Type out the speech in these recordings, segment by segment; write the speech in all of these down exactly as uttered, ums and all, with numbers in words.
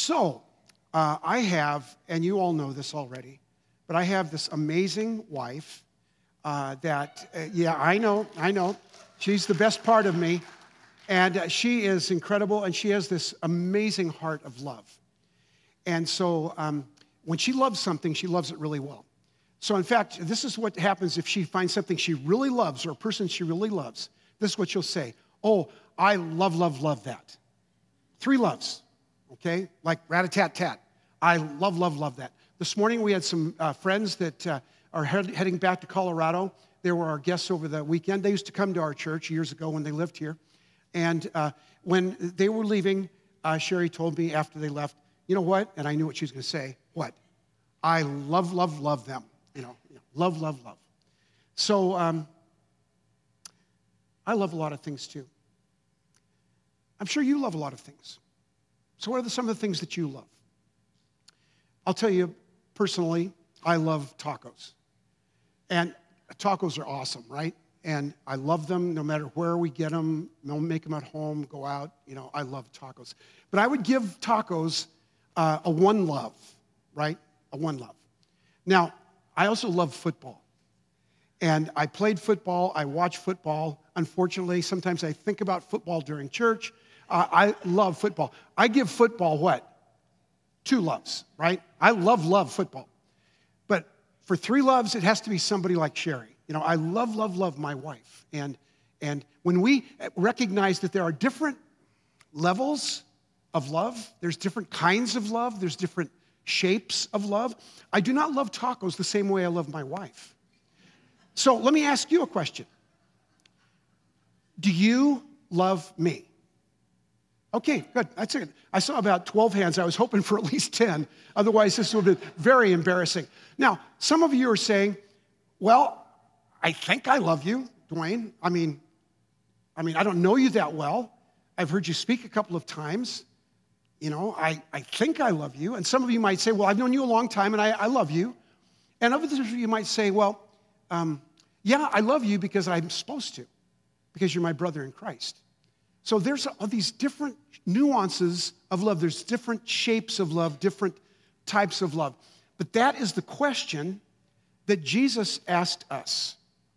So, uh, I have, and you all know this already, but I have this amazing wife uh, that, uh, yeah, I know, I know. She's the best part of me. And uh, she is incredible, and she has this amazing heart of love. And so um, when she loves something, she loves it really well. So in fact, this is what happens if she finds something she really loves or a person she really loves. This is what she'll say. Oh, I love, love, love that. Three loves, okay? Like rat-a-tat-tat. I love, love, love that. This morning we had some uh, friends that uh, are head- heading back to Colorado. They were our guests over the weekend. They used to come to our church years ago when they lived here. And uh, when they were leaving, uh, Sherry told me after they left, you know what? And I knew what she was going to say. What? I love, love, love them. You know, you know love, love, love. So um, I love a lot of things too. I'm sure you love a lot of things. So what are the, some of the things that you love? I'll tell you personally, I love tacos. And tacos are awesome, right? And I love them no matter where we get them. We'll make them at home, go out. You know, I love tacos. But I would give tacos uh, a one love, right? A one love. Now, I also love football. And I played football. I watch football. Unfortunately, sometimes I think about football during church. Uh, I love football. I give football what? Two loves, right? I love, love football. But for three loves, it has to be somebody like Sherry. You know, I love, love, love my wife. And, and when we recognize that there are different levels of love, there's different kinds of love, there's different shapes of love. I do not love tacos the same way I love my wife. So let me ask you a question. Do you love me? Okay, good. That's it. I saw about twelve hands. I was hoping for at least ten. Otherwise, this would be very embarrassing. Now, some of you are saying, well, I think I love you, Dwayne. I mean, I mean, I don't know you that well. I've heard you speak a couple of times. You know, I, I think I love you. And some of you might say, well, I've known you a long time and I, I love you. And others of you might say, well, um, yeah, I love you because I'm supposed to, because you're my brother in Christ. So there's all these different nuances of love. There's different shapes of love, different types of love. But that is the question that Jesus asked us.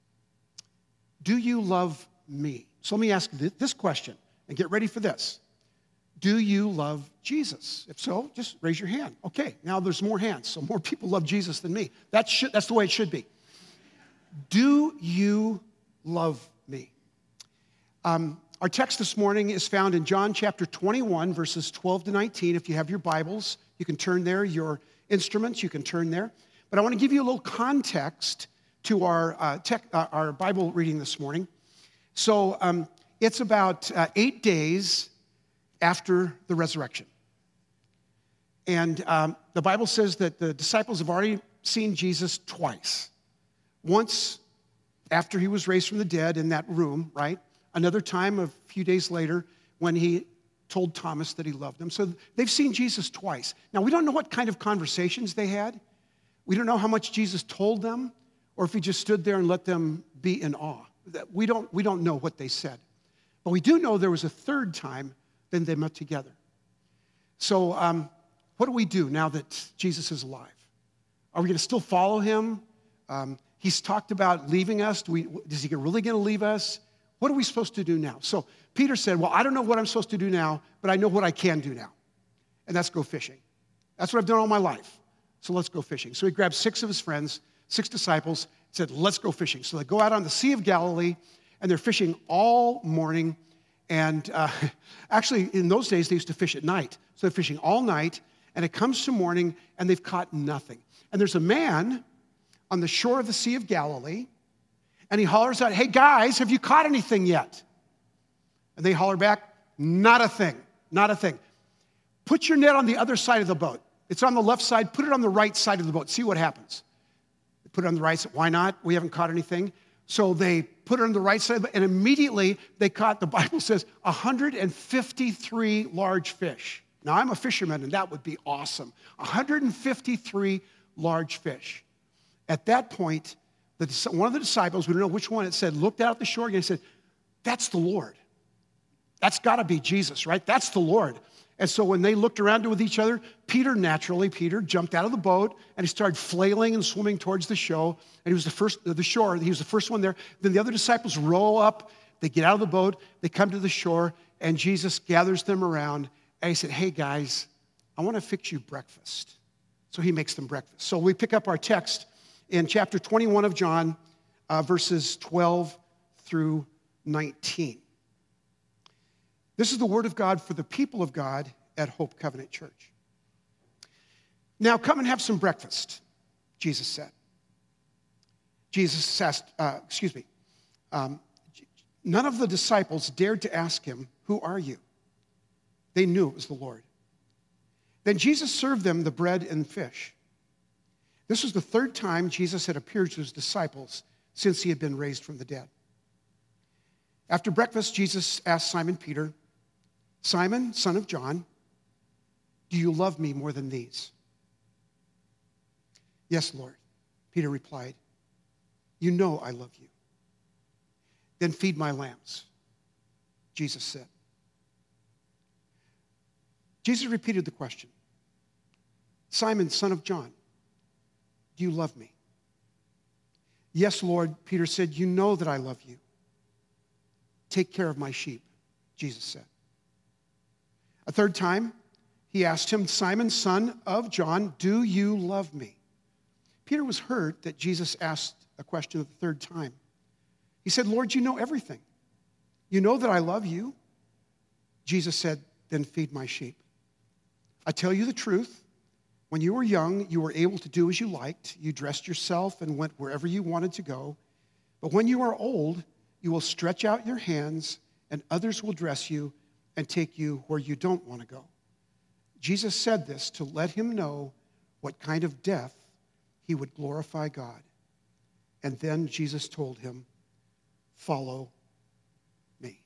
Do you love me? So let me ask this question and get ready for this. Do you love Jesus? If so, just raise your hand. Okay, now there's more hands, so more people love Jesus than me. That should, that's the way it should be. Do you love me? Um, our text this morning is found in John chapter twenty-one, verses twelve to nineteen. If you have your Bibles, you can turn there. Your instruments, you can turn there. But I want to give you a little context to our uh, tech, uh, our Bible reading this morning. So um, it's about uh, eight days after the resurrection. And um, the Bible says that the disciples have already seen Jesus twice. Once after he was raised from the dead in that room, right? Another time a few days later when he told Thomas that he loved him. So they've seen Jesus twice. Now, we don't know what kind of conversations they had. We don't know how much Jesus told them or if he just stood there and let them be in awe. We don't, we don't know what they said. But we do know there was a third time then they met together. So um, what do we do now that Jesus is alive? Are we going to still follow him? Um, he's talked about leaving us. Do we, is he really going to leave us? What are we supposed to do now? So Peter said, well, I don't know what I'm supposed to do now, but I know what I can do now. And that's go fishing. That's what I've done all my life. So let's go fishing. So he grabbed six of his friends, six disciples, said, let's go fishing. So they go out on the Sea of Galilee, and they're fishing all morning. And uh, actually, in those days, they used to fish at night. So they're fishing all night, and it comes to morning, and they've caught nothing. And there's a man on the shore of the Sea of Galilee, and he hollers out, hey, guys, have you caught anything yet? And they holler back, not a thing, not a thing. Put your net on the other side of the boat. It's on the left side. Put it on the right side of the boat. See what happens. They put it on the right side. Why not? We haven't caught anything. So they put it on the right side, and immediately they caught, the Bible says, one hundred fifty-three large fish. Now, I'm a fisherman, and that would be awesome. one hundred fifty-three large fish. At that point, the, one of the disciples, we don't know which one, it said, looked out at the shore again and said, that's the Lord. That's got to be Jesus, right? That's the Lord. And so when they looked around with each other, Peter, naturally, Peter jumped out of the boat and he started flailing and swimming towards the shore. And he was the first, the shore, he was the first one there. Then the other disciples row up, they get out of the boat, they come to the shore, and Jesus gathers them around. And he said, hey guys, I want to fix you breakfast. So he makes them breakfast. So we pick up our text in chapter twenty-one of John, uh, verses twelve through nineteen. This is the word of God for the people of God at Hope Covenant Church. Now come and have some breakfast, Jesus said. Jesus asked, uh, excuse me, um, none of the disciples dared to ask him, who are you? They knew it was the Lord. Then Jesus served them the bread and fish. This was the third time Jesus had appeared to his disciples since he had been raised from the dead. After breakfast, Jesus asked Simon Peter, Simon, son of John, do you love me more than these? Yes, Lord, Peter replied. You know I love you. Then feed my lambs, Jesus said. Jesus repeated the question. Simon, son of John, do you love me? Yes, Lord, Peter said, you know that I love you. Take care of my sheep, Jesus said. A third time, he asked him, Simon, son of John, do you love me? Peter was hurt that Jesus asked a question the third time. He said, Lord, you know everything. You know that I love you. Jesus said, then feed my sheep. I tell you the truth. When you were young, you were able to do as you liked. You dressed yourself and went wherever you wanted to go. But when you are old, you will stretch out your hands and others will dress you and take you where you don't want to go. Jesus said this to let him know what kind of death he would glorify God. And then Jesus told him, follow me.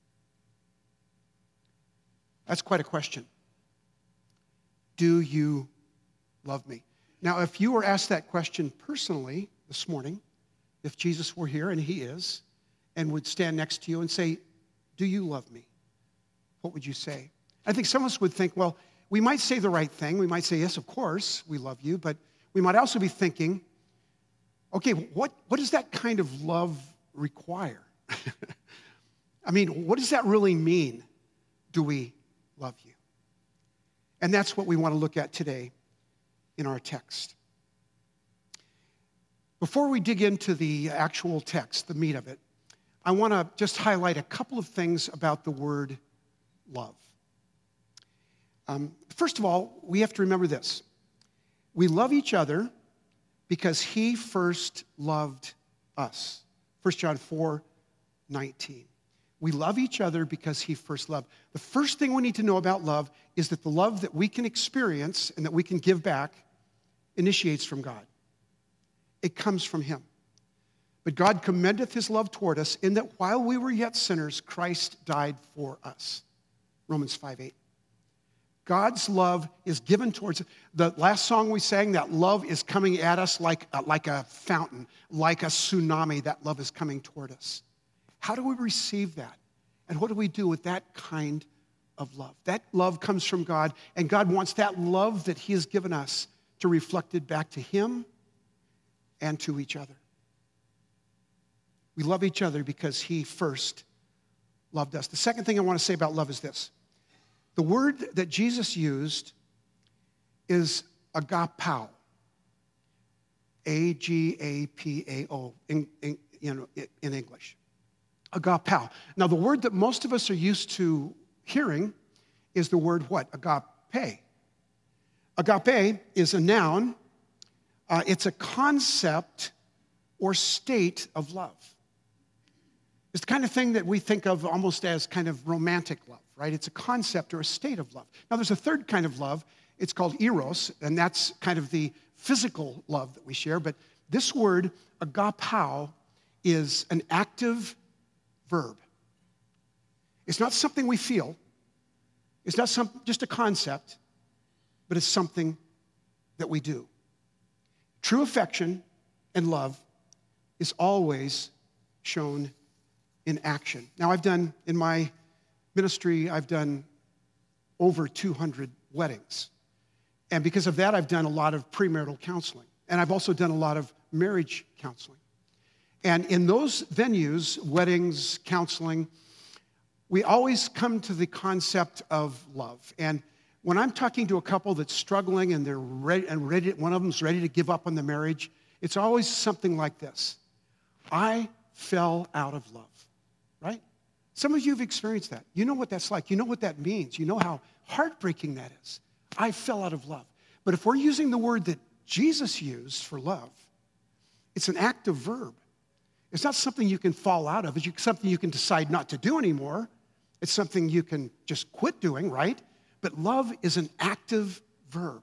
That's quite a question. Do you love me? Now, if you were asked that question personally this morning, if Jesus were here, and he is, and would stand next to you and say, do you love me? What would you say? I think some of us would think, well, we might say the right thing. We might say, yes, of course, we love you. But we might also be thinking, okay, what, what does that kind of love require? I mean, what does that really mean? Do we love you? And that's what we want to look at today in our text. Before we dig into the actual text, the meat of it, I want to just highlight a couple of things about the word love. Um, first of all, we have to remember this. We love each other because he first loved us. First John four nineteen. We love each other because he first loved. The first thing we need to know about love is that the love that we can experience and that we can give back initiates from God. It comes from him. But God commendeth his love toward us in that while we were yet sinners, Christ died for us. Romans five eight. God's love is given towards us. The last song we sang, that love is coming at us like a, like a fountain, like a tsunami. That love is coming toward us. How do we receive that? And what do we do with that kind of love? That love comes from God, and God wants that love that he has given us to reflect it back to him and to each other. We love each other because he first loved us. The second thing I want to say about love is this. The word that Jesus used is agapao. A G A P A O in, in, you know, in English. Agapao. Now, the word that most of us are used to hearing is the word what? Agape. Agape is a noun. Uh, it's a concept or state of love. It's the kind of thing that we think of almost as kind of romantic love, right? It's a concept or a state of love. Now, there's a third kind of love. It's called eros, and that's kind of the physical love that we share. But this word, agapao, is an active verb. It's not something we feel. It's not some, just a concept, but it's something that we do. True affection and love is always shown in action. Now, I've done, in my ministry, I've done over two hundred weddings. And because of that, I've done a lot of premarital counseling. And I've also done a lot of marriage counseling. And in those venues, weddings, counseling, we always come to the concept of love. And when I'm talking to a couple that's struggling and they're ready, and ready, one of them's ready to give up on the marriage, it's always something like this. I fell out of love, right? Some of you have experienced that. You know what that's like. You know what that means. You know how heartbreaking that is. I fell out of love. But if we're using the word that Jesus used for love, it's an active verb. It's not something you can fall out of. It's something you can decide not to do anymore. It's something you can just quit doing, right? But love is an active verb.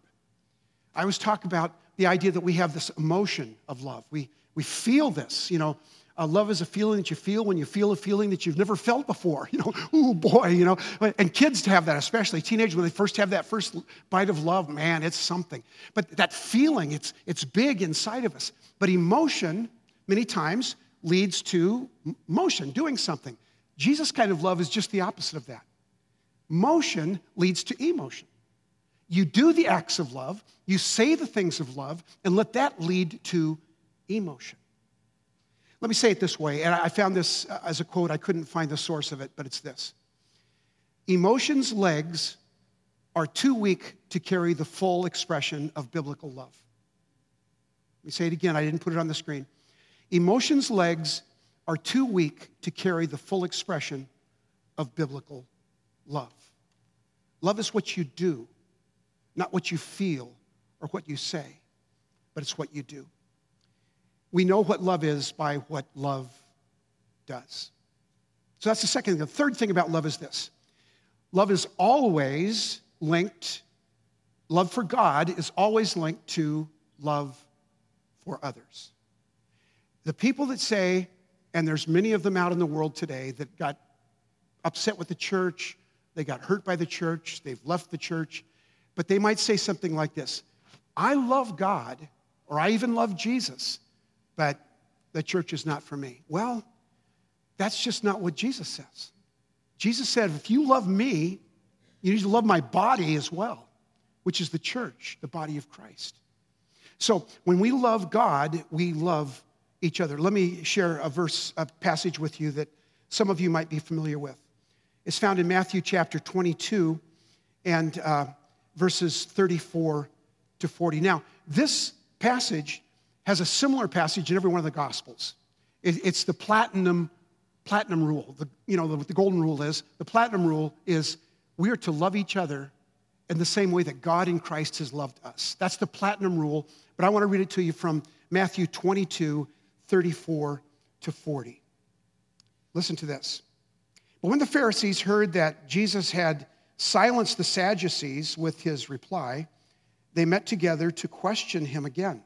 I always talk about the idea that we have this emotion of love. We, we feel this, you know. Uh, love is a feeling that you feel when you feel a feeling that you've never felt before. You know, oh boy, you know. And kids have that, especially teenagers, when they first have that first bite of love, man, it's something. But that feeling, it's, it's big inside of us. But emotion, many times, leads to motion, doing something. Jesus' kind of love is just the opposite of that. Motion leads to emotion. You do the acts of love, you say the things of love, and let that lead to emotion. Let me say it this way, and I found this as a quote. I couldn't find the source of it, but it's this. Emotion's legs are too weak to carry the full expression of biblical love. Let me say it again. I didn't put it on the screen. Emotion's legs are too weak to carry the full expression of biblical love. Love is what you do, not what you feel or what you say, but it's what you do. We know what love is by what love does. So that's the second thing. The third thing about love is this. Love is always linked, love for God is always linked to love for others. The people that say, and there's many of them out in the world today that got upset with the church, they got hurt by the church, they've left the church, but they might say something like this, I love God, or I even love Jesus, but the church is not for me. Well, that's just not what Jesus says. Jesus said, if you love me, you need to love my body as well, which is the church, the body of Christ. So when we love God, we love each other. Let me share a verse, a passage with you that some of you might be familiar with. It's found in Matthew chapter twenty-two and uh, verses thirty-four to forty. Now, this passage has a similar passage in every one of the Gospels. It, it's the platinum, platinum rule. The, you know, what the golden rule is. The platinum rule is we are to love each other in the same way that God in Christ has loved us. That's the platinum rule, but I want to read it to you from Matthew twenty-two, thirty-four to forty. Listen to this. But when the Pharisees heard that Jesus had silenced the Sadducees with his reply, they met together to question him again.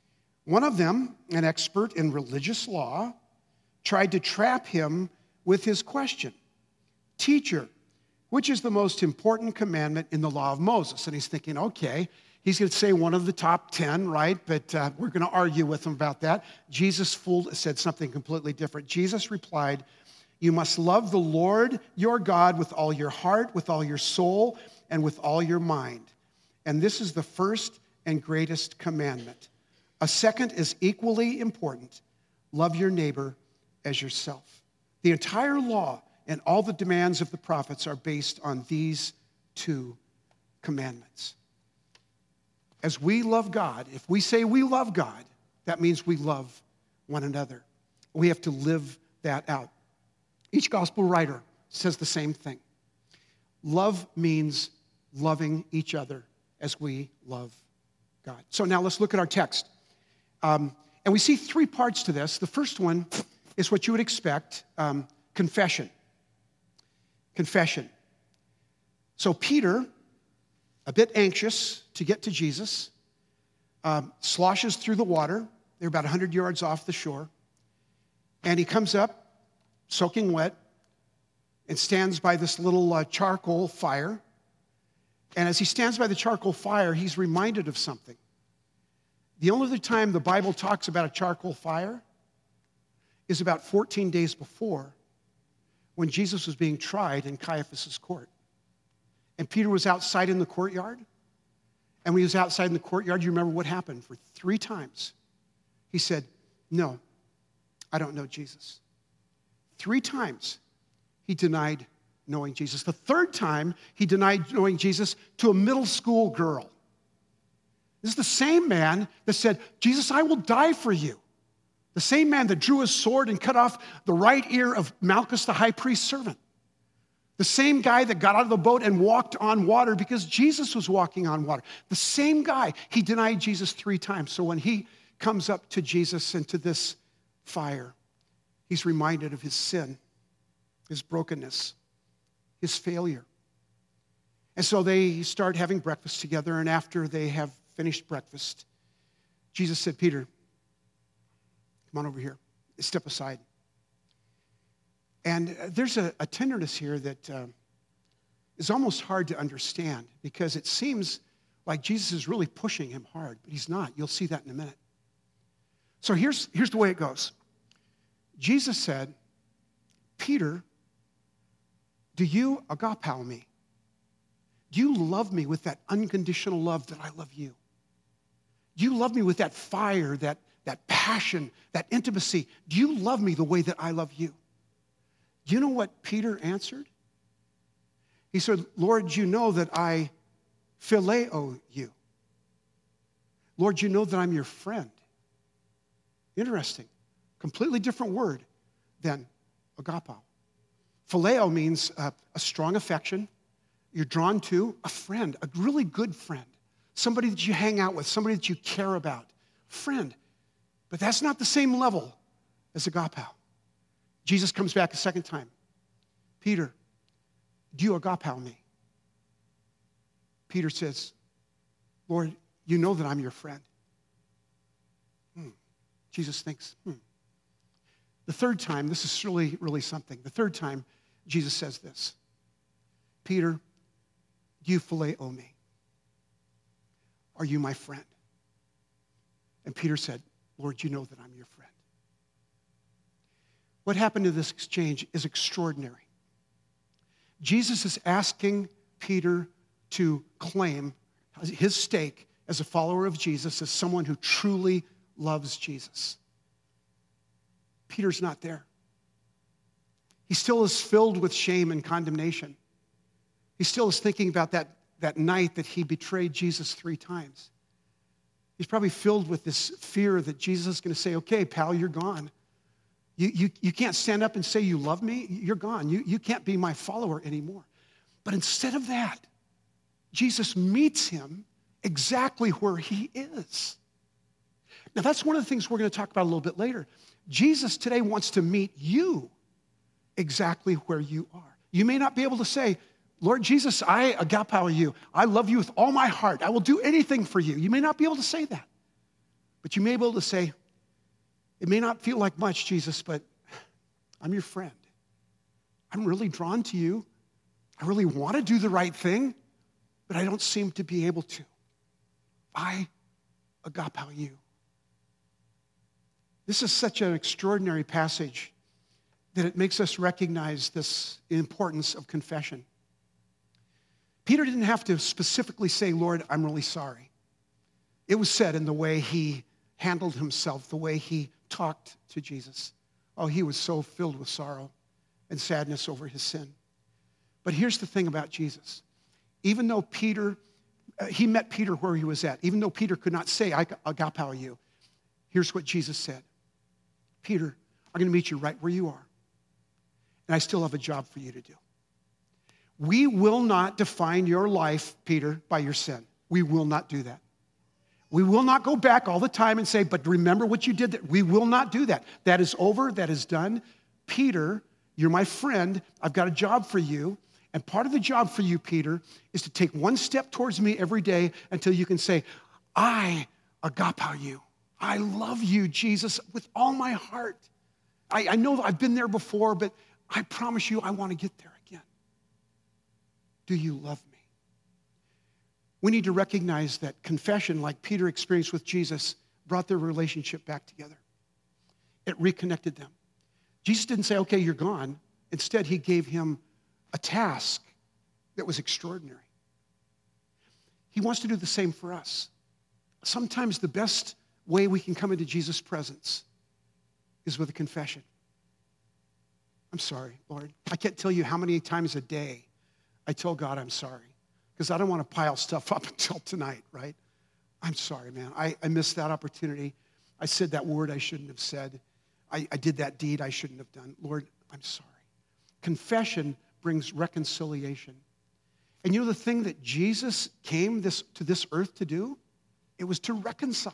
One of them, an expert in religious law, tried to trap him with his question. Teacher, which is the most important commandment in the law of Moses? And he's thinking, okay, he's going to say one of the top ten, right? But uh, we're going to argue with him about that. Jesus fooled, said something completely different. Jesus replied, you must love the Lord your God with all your heart, with all your soul, and with all your mind. And this is the first and greatest commandment. A second is equally important. Love your neighbor as yourself. The entire law and all the demands of the prophets are based on these two commandments. As we love God, if we say we love God, that means we love one another. We have to live that out. Each gospel writer says the same thing. Love means loving each other as we love God. So now let's look at our text. Um, and we see three parts to this. The first one is what you would expect, um, confession. Confession. So Peter, a bit anxious to get to Jesus, um, sloshes through the water. They're about one hundred yards off the shore. And he comes up, soaking wet, and stands by this little uh, charcoal fire. And as he stands by the charcoal fire, he's reminded of something. The only other time the Bible talks about a charcoal fire is about fourteen days before, when Jesus was being tried in Caiaphas' court. And Peter was outside in the courtyard. And when he was outside in the courtyard, you remember what happened? For three times, he said, no, I don't know Jesus. Three times he denied knowing Jesus. The third time he denied knowing Jesus to a middle school girl. This is the same man that said, Jesus, I will die for you. The same man that drew his sword and cut off the right ear of Malchus, the high priest's servant. The same guy that got out of the boat and walked on water because Jesus was walking on water. The same guy, he denied Jesus three times. So when he comes up to Jesus and to this fire, he's reminded of his sin, his brokenness, his failure. And so they start having breakfast together, and after they have finished breakfast, Jesus said, Peter, come on over here. Step aside. And there's a, a tenderness here that uh, is almost hard to understand because it seems like Jesus is really pushing him hard, but he's not. You'll see that in a minute. So here's, here's the way it goes. Jesus said, Peter, do you agapao me? Do you love me with that unconditional love that I love you? Do you love me with that fire, that, that passion, that intimacy? Do you love me the way that I love you? Do you know what Peter answered? He said, Lord, you know that I phileo you. Lord, you know that I'm your friend. Interesting. Completely different word than agapao. Phileo means uh, a strong affection. You're drawn to a friend, a really good friend. Somebody that you hang out with, somebody that you care about. Friend. But that's not the same level as agapao. Jesus comes back a second time. Peter, do you agapao me? Peter says, Lord, you know that I'm your friend. Hmm. Jesus thinks, hmm. The third time, this is really, really something. The third time, Jesus says this. Peter, do you phileo me? Are you my friend? And Peter said, Lord, you know that I'm your friend. What happened in this exchange is extraordinary. Jesus is asking Peter to claim his stake as a follower of Jesus, as someone who truly loves Jesus. Peter's not there. He still is filled with shame and condemnation. He still is thinking about that, that night that he betrayed Jesus three times. He's probably filled with this fear that Jesus is going to say, okay, pal, you're gone. You, you, you can't stand up and say you love me. You're gone. You, you can't be my follower anymore. But instead of that, Jesus meets him exactly where he is. Now, that's one of the things we're going to talk about a little bit later. Jesus today wants to meet you exactly where you are. You may not be able to say, Lord Jesus, I agapao you. I love you with all my heart. I will do anything for you. You may not be able to say that. But you may be able to say, it may not feel like much, Jesus, but I'm your friend. I'm really drawn to you. I really want to do the right thing, but I don't seem to be able to. I agapao you. This is such an extraordinary passage that it makes us recognize this importance of confession. Peter didn't have to specifically say, Lord, I'm really sorry. It was said in the way he handled himself, the way he talked to Jesus. Oh, he was so filled with sorrow and sadness over his sin. But here's the thing about Jesus. Even though Peter, uh, he met Peter where he was at, even though Peter could not say, I agapao you, here's what Jesus said. Peter, I'm going to meet you right where you are. And I still have a job for you to do. We will not define your life, Peter, by your sin. We will not do that. We will not go back all the time and say, but remember what you did there. We will not do that. That is over. That is done. Peter, you're my friend. I've got a job for you. And part of the job for you, Peter, is to take one step towards me every day until you can say, I agapao you. I love you, Jesus, with all my heart. I, I know I've been there before, but I promise you I want to get there again. Do you love me? We need to recognize that confession, like Peter experienced with Jesus, brought their relationship back together. It reconnected them. Jesus didn't say, okay, you're gone. Instead, he gave him a task that was extraordinary. he wants to do the same for us. Sometimes the best way we can come into Jesus' presence is with a confession. I'm sorry, Lord. I can't tell you how many times a day I tell God I'm sorry, because I don't want to pile stuff up until tonight, right? I'm sorry, man. I, I missed that opportunity. I said that word I shouldn't have said. I, I did that deed I shouldn't have done. Lord, I'm sorry. Confession brings reconciliation. And you know the thing that Jesus came this, to this earth to do? It was to reconcile,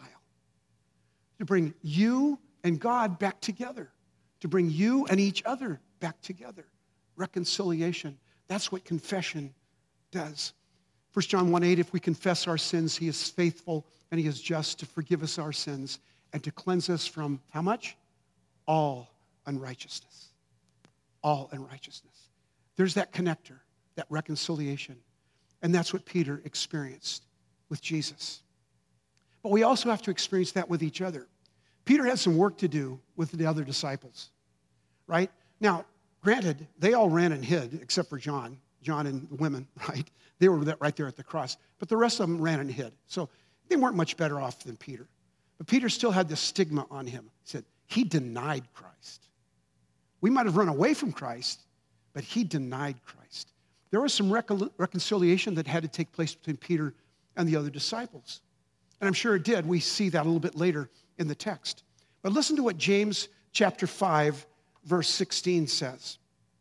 to bring you and God back together, to bring you and each other back together. Reconciliation. That's what confession does. First John one eight, if we confess our sins, he is faithful and he is just to forgive us our sins and to cleanse us from how much? All unrighteousness. All unrighteousness. There's that connector, that reconciliation. And that's what Peter experienced with Jesus. But we also have to experience that with each other. Peter had some work to do with the other disciples, right? Now, granted, they all ran and hid, except for John, John and the women, right? They were right there at the cross. But the rest of them ran and hid. So they weren't much better off than Peter. But Peter still had this stigma on him. He said, he denied Christ. We might have run away from Christ, but he denied Christ. There was some recon- reconciliation that had to take place between Peter and the other disciples. And I'm sure it did. We see that a little bit later in the text. But listen to what James chapter five, verse sixteen says.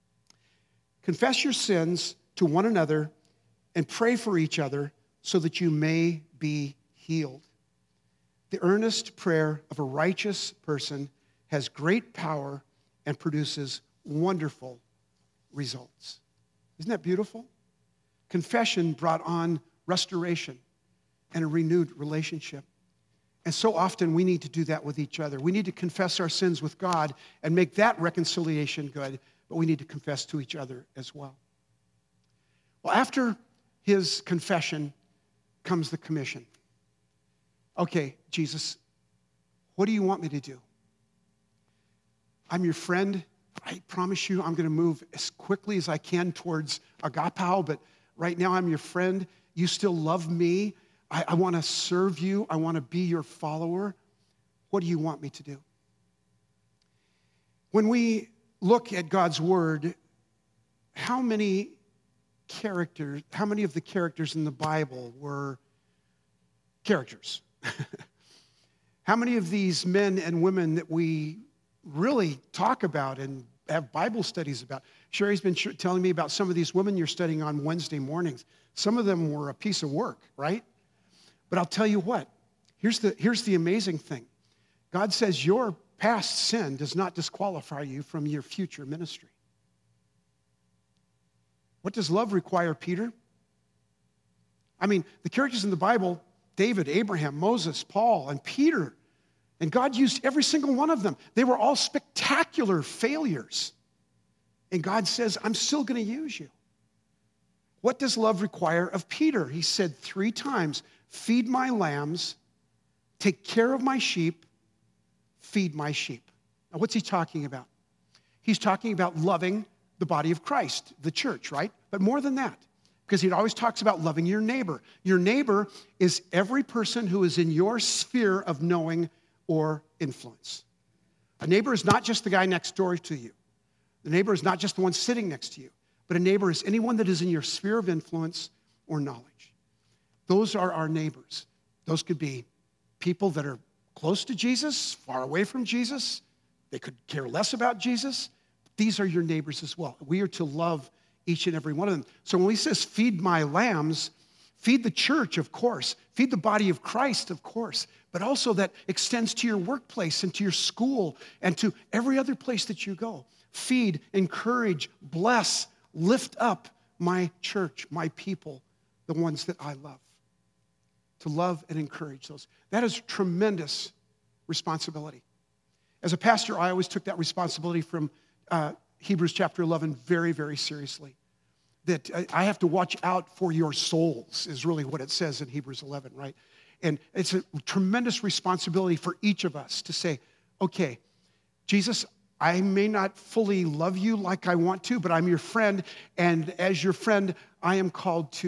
Confess your sins to one another and pray for each other so that you may be healed. The earnest prayer of a righteous person has great power and produces wonderful results. Isn't that beautiful? Confession brought on restoration and a renewed relationship. And so often we need to do that with each other. We need to confess our sins with God and make that reconciliation good, but we need to confess to each other as well. Well, after his confession comes the commission. Okay, Jesus, what do you want me to do? I'm your friend. I promise you I'm going to move as quickly as I can towards agapao, but right now I'm your friend. You still love me. I, I want to serve you. I want to be your follower. What do you want me to do? When we look at God's word, how many characters, how many of the characters in the Bible were characters? How many of these men and women that we really talk about and have Bible studies about? Sherry's been sh- telling me about some of these women you're studying on Wednesday mornings. Some of them were a piece of work, right? But I'll tell you what, here's the, here's the amazing thing. God says your past sin does not disqualify you from your future ministry. What does love require, Peter? I mean, the characters in the Bible, David, Abraham, Moses, Paul, and Peter, and God used every single one of them. They were all spectacular failures. And God says, I'm still going to use you. What does love require of Peter? He said three times, feed my lambs, take care of my sheep, feed my sheep. Now, what's he talking about? He's talking about loving the body of Christ, the church, right? But more than that, because he always talks about loving your neighbor. Your neighbor is every person who is in your sphere of knowing or influence. A neighbor is not just the guy next door to you. The neighbor is not just the one sitting next to you, but a neighbor is anyone that is in your sphere of influence or knowledge. Those are our neighbors. Those could be people that are close to Jesus, far away from Jesus. They could care less about Jesus. These are your neighbors as well. We are to love each and every one of them. So when he says, feed my lambs, feed the church, of course. Feed the body of Christ, of course. But also that extends to your workplace and to your school and to every other place that you go. Feed, encourage, bless, lift up my church, my people, the ones that I love. To love and encourage those. That is tremendous responsibility. As a pastor, I always took that responsibility from uh, Hebrews chapter eleven very, very seriously. That I have to watch out for your souls is really what it says in Hebrews eleven, right? And it's a tremendous responsibility for each of us to say, okay, Jesus, I may not fully love you like I want to, but I'm your friend, and as your friend, I am called to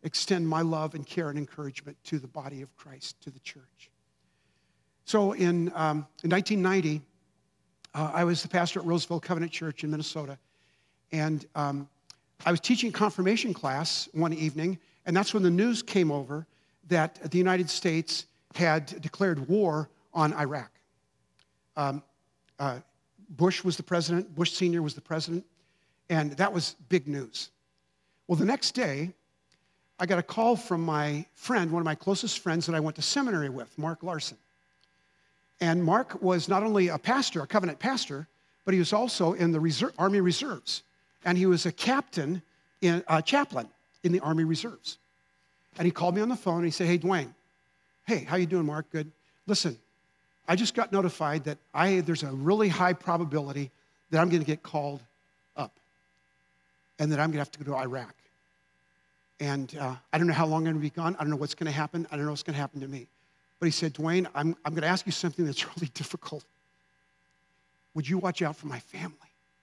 extend my love and care and encouragement to the body of Christ, to the church. So in, um, in nineteen ninety, uh, I was the pastor at Roseville Covenant Church in Minnesota. And um, I was teaching confirmation class one evening, and that's when the news came over that the United States had declared war on Iraq. Um, uh, Bush was the president, Bush Senior was the president, and that was big news. Well, the next day, I got a call from my friend, one of my closest friends that I went to seminary with, Mark Larson. And Mark was not only a pastor, a covenant pastor, but he was also in the reserve, Army Reserves. And he was a captain, in, a chaplain in the Army Reserves. And he called me on the phone and he said, hey, Dwayne, hey, how you doing, Mark? Good. Listen, I just got notified that I there's a really high probability that I'm going to get called up and that I'm going to have to go to Iraq. And uh, I don't know how long I'm going to be gone. I don't know what's going to happen. I don't know what's going to happen to me. But he said, Dwayne, I'm, I'm going to ask you something that's really difficult. Would you watch out for my family?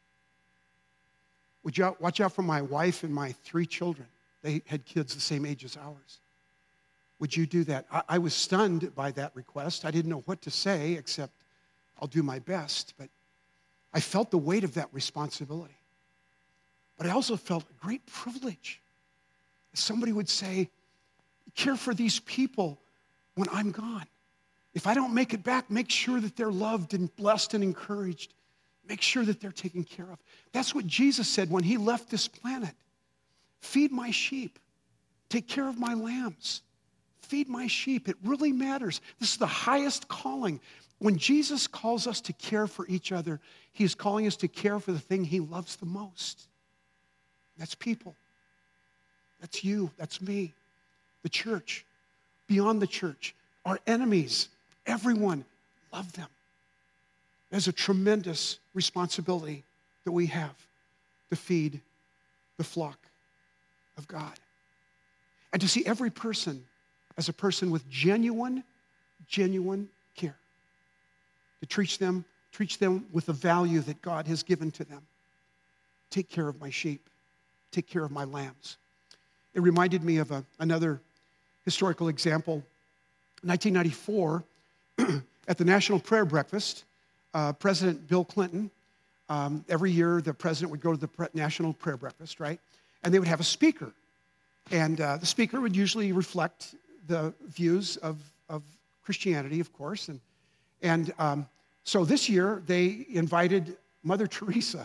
Would you watch out for my wife and my three children? They had kids the same age as ours. Would you do that? I, I was stunned by that request. I didn't know what to say except I'll do my best. But I felt the weight of that responsibility. But I also felt a great privilege. Somebody would say, care for these people when I'm gone. If I don't make it back, make sure that they're loved and blessed and encouraged. Make sure that they're taken care of. That's what Jesus said when he left this planet. Feed my sheep. Take care of my lambs. Feed my sheep. It really matters. This is the highest calling. When Jesus calls us to care for each other, he is calling us to care for the thing he loves the most. That's people. That's you. That's me. The church. Beyond the church. Our enemies. Everyone. Love them. There's a tremendous responsibility that we have to feed the flock of God. And to see every person as a person with genuine, genuine care. To treat them, treat them with the value that God has given to them. Take care of my sheep. Take care of my lambs. It reminded me of a, another historical example. In nineteen ninety-four, at the National Prayer Breakfast, uh, President Bill Clinton, um, every year the president would go to the pre- National Prayer Breakfast, right? And they would have a speaker. And uh, the speaker would usually reflect the views of, of Christianity, of course. And, and um, so this year, they invited Mother Teresa.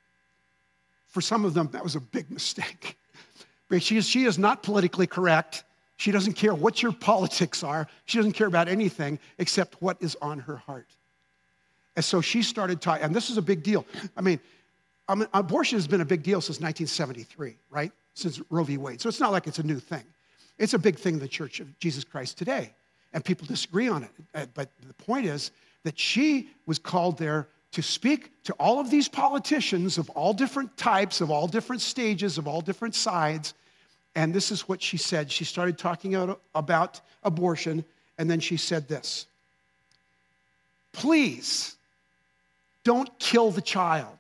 For some of them, that was a big mistake. But she is, she is not politically correct. She doesn't care what your politics are. She doesn't care about anything except what is on her heart. And so she started talking, and this is a big deal. I mean, um, abortion has been a big deal since nineteen seventy-three, right? Since Roe v. Wade. So it's not like it's a new thing. It's a big thing in the Church of Jesus Christ today. And people disagree on it. But the point is that she was called there to speak to all of these politicians of all different types, of all different stages, of all different sides. And this is what she said. She started talking about abortion, and then she said this. Please don't kill the child.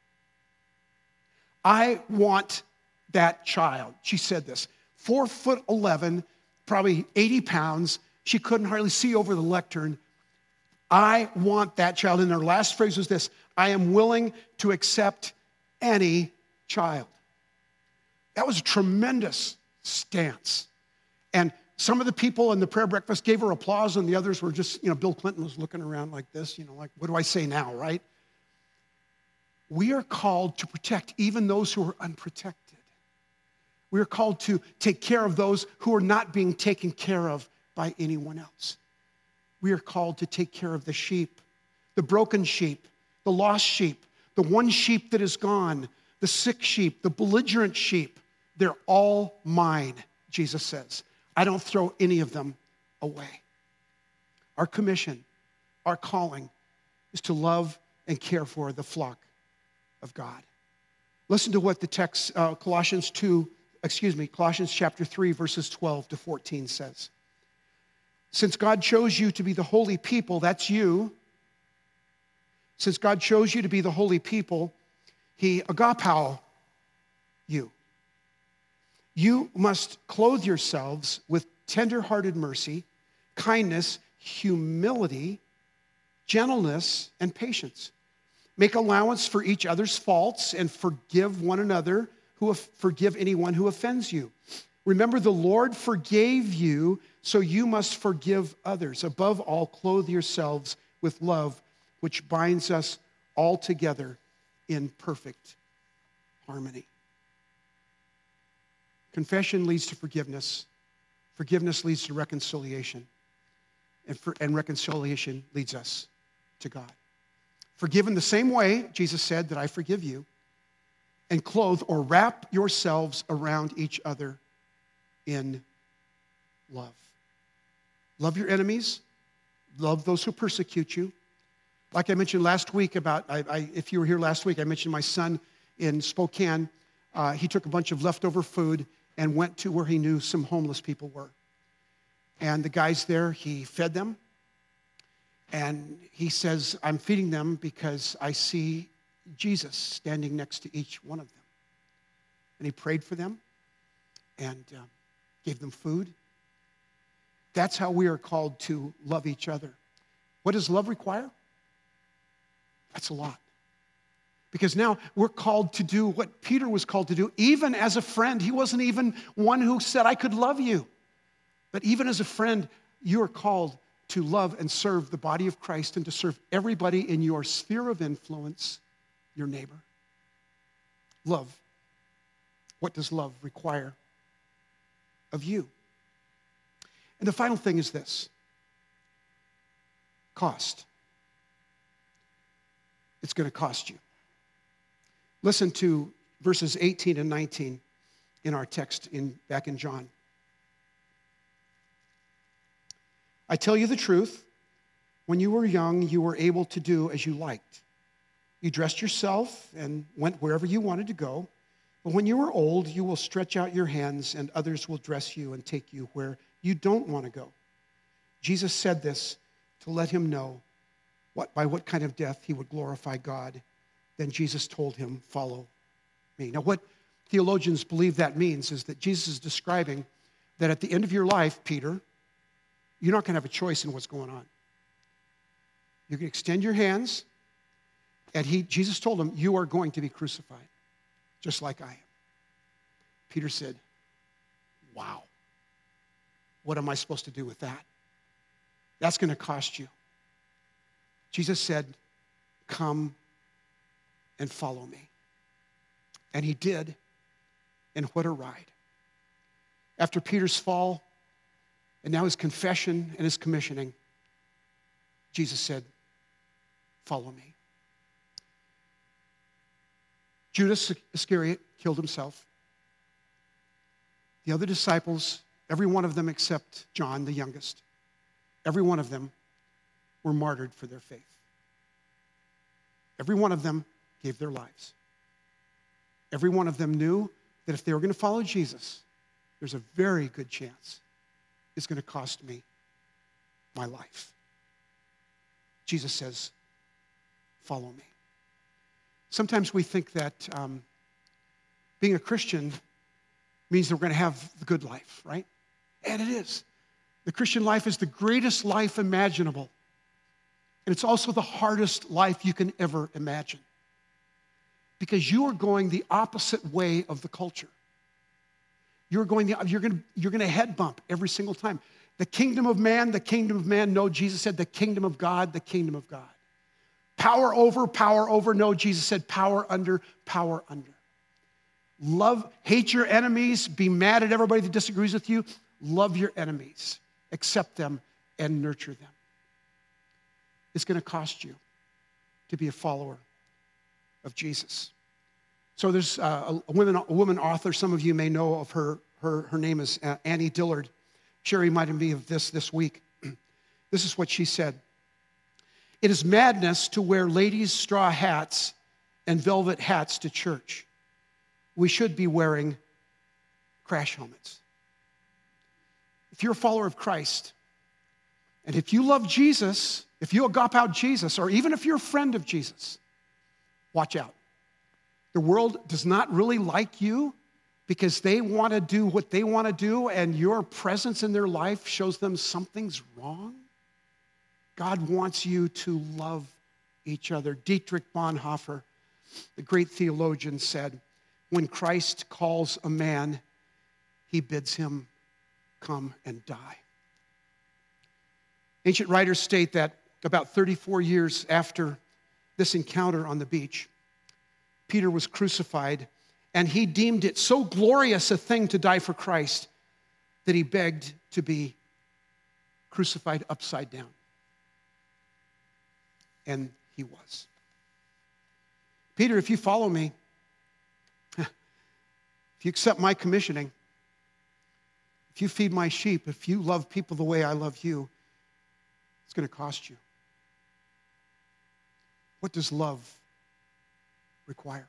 I want that child. She said this. Four foot eleven, probably eighty pounds. She couldn't hardly see over the lectern. I want that child. And her last phrase was this. I am willing to accept any child. That was a tremendous stance. And some of the people in the prayer breakfast gave her applause, and the others were just, you know, Bill Clinton was looking around like this, you know, like, what do I say now, right? We are called to protect even those who are unprotected. We are called to take care of those who are not being taken care of by anyone else. We are called to take care of the sheep, the broken sheep, the lost sheep, the one sheep that is gone, the sick sheep, the belligerent sheep. They're all mine, Jesus says. I don't throw any of them away. Our commission, our calling is to love and care for the flock of God. Listen to what the text, uh, Colossians two, excuse me, Colossians chapter three, verses twelve to fourteen says. Since God chose you to be the holy people, that's you. Since God chose you to be the holy people, he agapao you. You must clothe yourselves with tender-hearted mercy, kindness, humility, gentleness, and patience. Make allowance for each other's faults and forgive one another who forgive anyone who offends you. Remember, the Lord forgave you, so you must forgive others. Above all, clothe yourselves with love, which binds us all together in perfect harmony. Confession leads to forgiveness. Forgiveness leads to reconciliation. And, for, and reconciliation leads us to God. Forgive in the same way, Jesus said, that I forgive you. And clothe or wrap yourselves around each other in love. Love your enemies. Love those who persecute you. Like I mentioned last week about, I, I, if you were here last week, I mentioned my son in Spokane. Uh, he took a bunch of leftover food and went to where he knew some homeless people were. And the guys there, he fed them. And he says, I'm feeding them because I see Jesus standing next to each one of them. And he prayed for them and uh, gave them food. That's how we are called to love each other. What does love require? That's a lot. Because now we're called to do what Peter was called to do, even as a friend. He wasn't even one who said, I could love you. But even as a friend, you are called to love and serve the body of Christ and to serve everybody in your sphere of influence, your neighbor. Love. What does love require of you? And the final thing is this. Cost. It's going to cost you. Listen to verses eighteen and nineteen in our text in, back in John. I tell you the truth, when you were young, you were able to do as you liked. You dressed yourself and went wherever you wanted to go. But when you are old, you will stretch out your hands and others will dress you and take you where you don't want to go. Jesus said this to let him know what, by what kind of death he would glorify God. Then Jesus told him, follow me. Now, what theologians believe that means is that Jesus is describing that at the end of your life, Peter, you're not going to have a choice in what's going on. You're going to extend your hands, and he, Jesus told him, you are going to be crucified, just like I am. Peter said, wow, what am I supposed to do with that? That's going to cost you. Jesus said, come and follow me. And he did, and what a ride. After Peter's fall, and now his confession and his commissioning, Jesus said, follow me. Judas Iscariot killed himself. The other disciples, every one of them except John, the youngest, every one of them were martyred for their faith. Every one of them gave their lives. Every one of them knew that if they were going to follow Jesus, there's a very good chance it's going to cost me my life. Jesus says, follow me. Sometimes we think that um, being a Christian means that we're going to have the good life, right? And it is. The Christian life is the greatest life imaginable. And it's also the hardest life you can ever imagine. Because you are going the opposite way of the culture. You're going, the, you're going to, you're going to head bump every single time. The kingdom of man, the kingdom of man. No, Jesus said the kingdom of God, the kingdom of God. Power over, power over. No, Jesus said power under, power under. Love, hate your enemies. Be mad at everybody that disagrees with you. Love your enemies. Accept them and nurture them. It's going to cost you to be a follower of Jesus. So there's a, a, woman, a woman author, some of you may know of her. Her, her name is Annie Dillard. Sherry reminded me of this this week. This is what she said. It is madness to wear ladies' straw hats and velvet hats to church. We should be wearing crash helmets. If you're a follower of Christ, and if you love Jesus, if you agape out Jesus, or even if you're a friend of Jesus, watch out. The world does not really like you because they want to do what they want to do and your presence in their life shows them something's wrong? God wants you to love each other. Dietrich Bonhoeffer, the great theologian, said, when Christ calls a man, he bids him come and die. Ancient writers state that about thirty-four years after this encounter on the beach, Peter was crucified, and he deemed it so glorious a thing to die for Christ that he begged to be crucified upside down. And he was. Peter, if you follow me, if you accept my commissioning, if you feed my sheep, if you love people the way I love you, it's going to cost you. What does love require?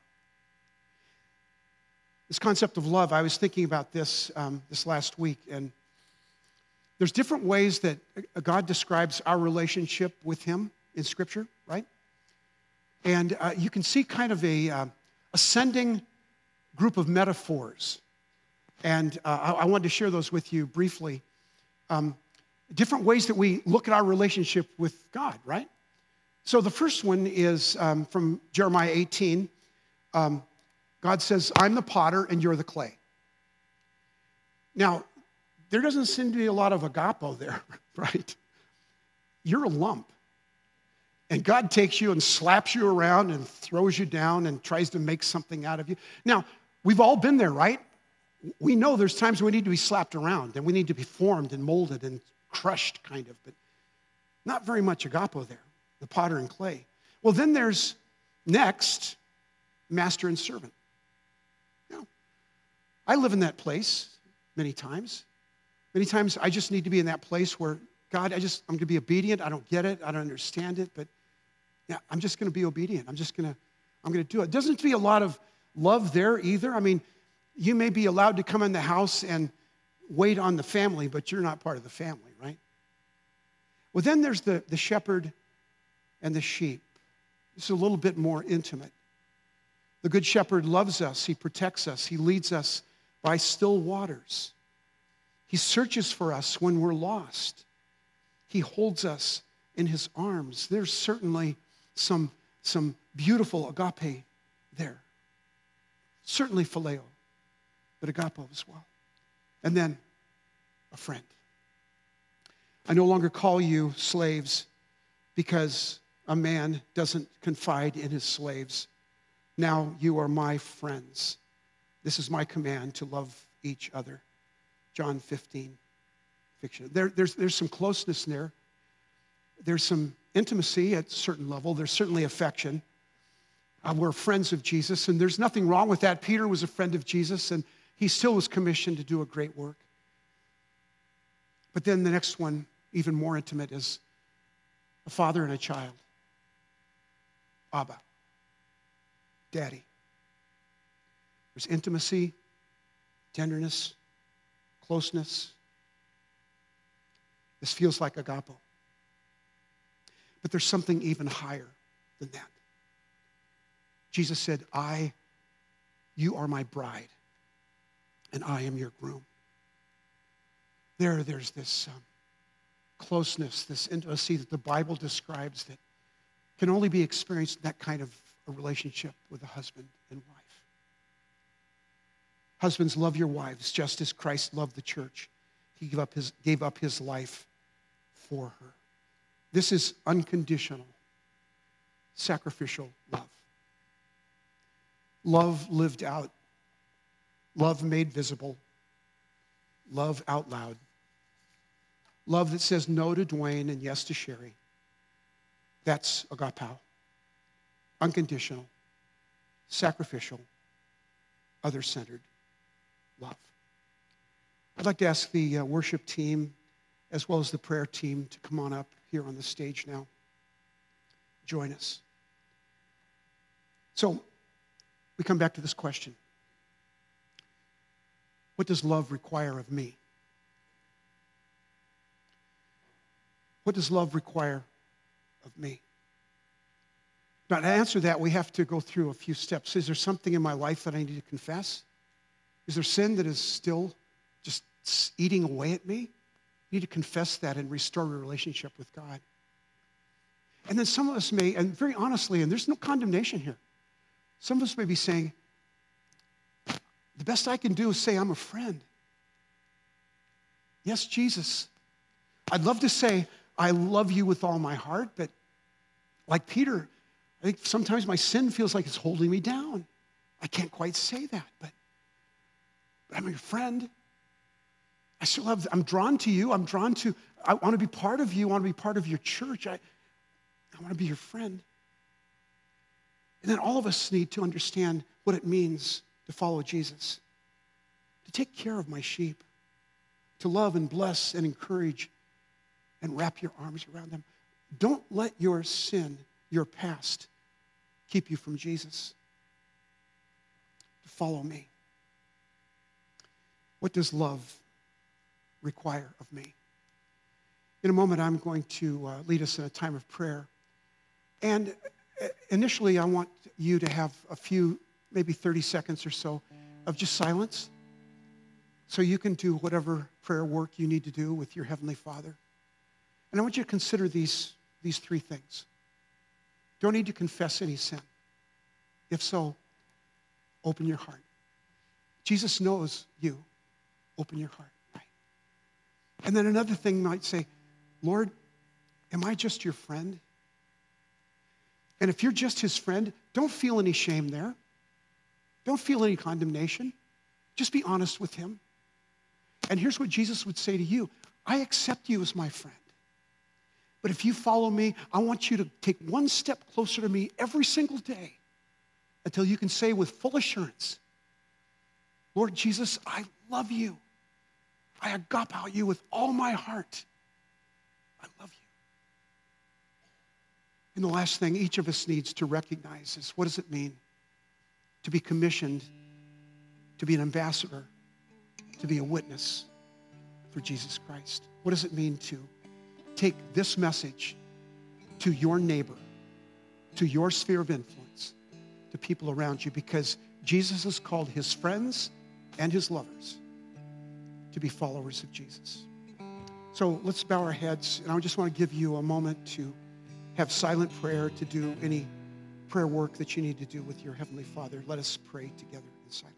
This concept of love, I was thinking about this um, this last week, and there's different ways that God describes our relationship with him in Scripture, right? And uh, you can see kind of a uh, ascending group of metaphors. And uh, I, I wanted to share those with you briefly. Um, different ways that we look at our relationship with God, right? So the first one is um, from Jeremiah eighteen. Um, God says, I'm the potter and you're the clay. Now, there doesn't seem to be a lot of agapo there, right? You're a lump. And God takes you and slaps you around and throws you down and tries to make something out of you. Now, we've all been there, right? We know there's times we need to be slapped around and we need to be formed and molded and crushed, kind of, but not very much agapo there, the potter and clay. Well, then there's next, master and servant. Now, I live in that place many times. Many times I just need to be in that place where, God, I just, I'm going to be obedient. I don't get it. I don't understand it, but yeah, I'm just going to be obedient. I'm just going to, I'm going to do it. Doesn't have to be a lot of love there either. I mean, you may be allowed to come in the house and wait on the family, but you're not part of the family, right? Well, then there's the, the shepherd and the sheep. This is a little bit more intimate. The good shepherd loves us. He protects us. He leads us by still waters. He searches for us when we're lost. He holds us in his arms. There's certainly some, some beautiful agape there. Certainly phileo, but agapo as well. And then a friend. I no longer call you slaves because a man doesn't confide in his slaves. Now you are my friends. This is my command to love each other. John fifteen, fiction. There, there's, there's some closeness there. There's some intimacy at a certain level. There's certainly affection. Uh, we're friends of Jesus, and there's nothing wrong with that. Peter was a friend of Jesus, and he still was commissioned to do a great work. But then the next one, even more intimate, is a father and a child. Abba, Daddy. There's intimacy, tenderness, closeness. This feels like agapo. But there's something even higher than that. Jesus said, I, you are my bride, and I am your groom. There, there's this um, closeness, this intimacy that the Bible describes that can only be experienced in that kind of a relationship with a husband and wife. Husbands, love your wives just as Christ loved the church. He gave up his, gave up his life for her. This is unconditional, sacrificial love. Love lived out. Love made visible. Love out loud. Love that says no to Dwayne and yes to Sherry. That's agapao. Unconditional, sacrificial, other-centered love. I'd like to ask the uh, worship team as well as the prayer team to come on up here on the stage now. Join us. So, we come back to this question. What does love require of me? What does love require of me? Now, to answer that, we have to go through a few steps. Is there something in my life that I need to confess? Is there sin that is still just eating away at me? You need to confess that and restore your relationship with God. And then some of us may, and very honestly, and there's no condemnation here, some of us may be saying, the best I can do is say I'm a friend. Yes, Jesus. I'd love to say, I love you with all my heart, but like Peter, I think sometimes my sin feels like it's holding me down. I can't quite say that, but, but I'm your friend. I still have, I'm drawn to you. I'm drawn to, I want to be part of you. I want to be part of your church. I, I want to be your friend. And then all of us need to understand what it means to follow Jesus, to take care of my sheep, to love and bless and encourage and wrap your arms around them. Don't let your sin, your past, keep you from Jesus. To follow me. What does love require of me? In a moment, I'm going to uh, lead us in a time of prayer. And initially, I want you to have a few, maybe thirty seconds or so of just silence so you can do whatever prayer work you need to do with your Heavenly Father. And I want you to consider these, these three things. Don't need to confess any sin. If so, open your heart. Jesus knows you. Open your heart. Right. And then another thing might say, Lord, am I just your friend? And if you're just his friend, don't feel any shame there. Don't feel any condemnation. Just be honest with him. And here's what Jesus would say to you. I accept you as my friend. But if you follow me, I want you to take one step closer to me every single day until you can say with full assurance, Lord Jesus, I love you. I agapao you with all my heart. I love you. And the last thing each of us needs to recognize is, what does it mean to be commissioned, to be an ambassador, to be a witness for Jesus Christ? What does it mean to take this message to your neighbor, to your sphere of influence, to people around you? Because Jesus has called his friends and his lovers to be followers of Jesus. So let's bow our heads, and I just want to give you a moment to have silent prayer, to do any prayer work that you need to do with your Heavenly Father. Let us pray together in silence.